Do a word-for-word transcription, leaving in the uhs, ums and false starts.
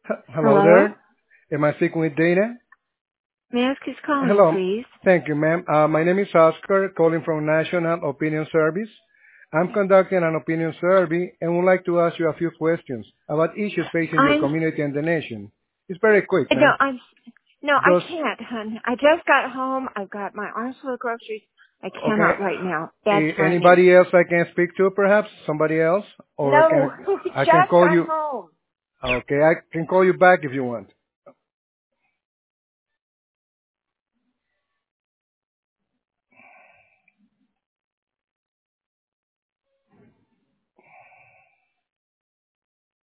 H- Hello Hello? there. Am I speaking with Dana? May I ask who's calling, Hello. please? Thank you, ma'am. Uh, my name is Oscar, calling from National Opinion Service. I'm conducting an opinion survey and would like to ask you a few questions about issues facing your I'm community and the nation. It's very quick, no, ma'am. I'm no, I Does can't, hon. I just got home. I've got my arms full of groceries. I okay? cannot right now. That's a- what I mean. Anybody else I can speak to, perhaps? Somebody else, or I No, can we I can just call got you? home. Okay, I can call you back if you want.